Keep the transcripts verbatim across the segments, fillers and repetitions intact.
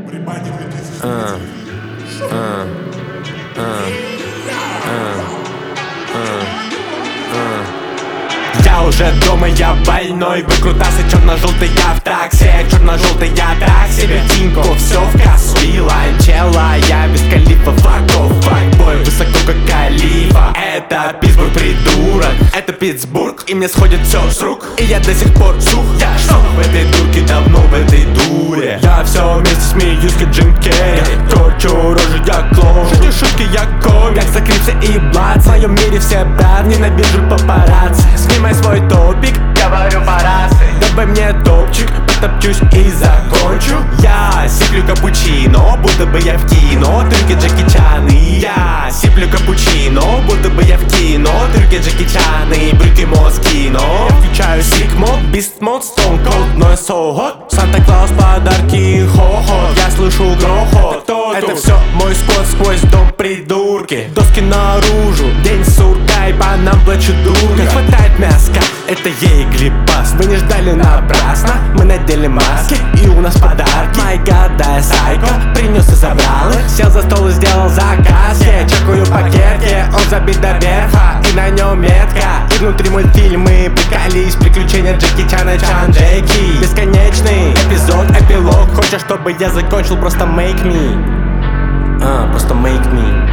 Uh, uh, uh, uh, uh, uh. Я уже дома, я больной, выкрутасы черно-желтый, я в таксе, черно-желтый, я так себе Тинько, все в кассу, виланчелла, я без калифа, факов, факбой, высоко как калифа. Это Питтсбург, придурок, это Питтсбург, и мне сходит все с рук, и я до сих пор сух. Я что в этой дурке, давно в этой дуре. Я все вместе смеюсь, как Джим Керри, корчу рожи, я клоун, шутю шутки, я комик, как Закрипсы и Блад. В своем мире все брат, ненавижу папарацци. Снимай свой топик, говорю по рации. Давай мне топчик, потопчусь и закончу. Я сиплю капучино, будто бы я в кино. Трюки Джеки Чан. И я сиплю капучино, будто бы я в кино. Трюки Джеки Чан и брюки Москино. Я включаю Сигмод, Бист Мод, Stone Cold, но я so hot. Санта-Клаус, подарки, хохот. Я слышу грохот. Это все мой скот сквозь дом, придурки. Доски наружу, день сурка, и по нам плачут дурка. Не хватает мяска, это ей глипас. Вы не ждали напрасно, мы надели маски, и у нас подарки. Май гад, да, сайко, принес и забрал их. Сел за стол и сделал заказ. Я чекаю пакетки, он забит до верха, и на нем метка. И внутри мультфильмы приколись, приключения Джеки Чана, Чан Джеки. Бесконечный эпизод, эпилог. Хочешь, чтобы я закончил, просто make me. А, просто make me.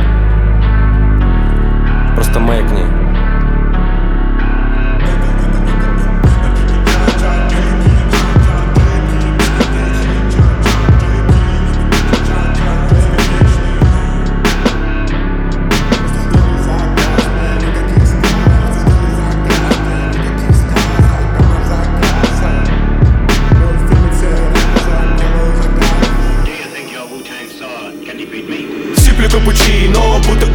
Просто make me. Сиплю капучино, будто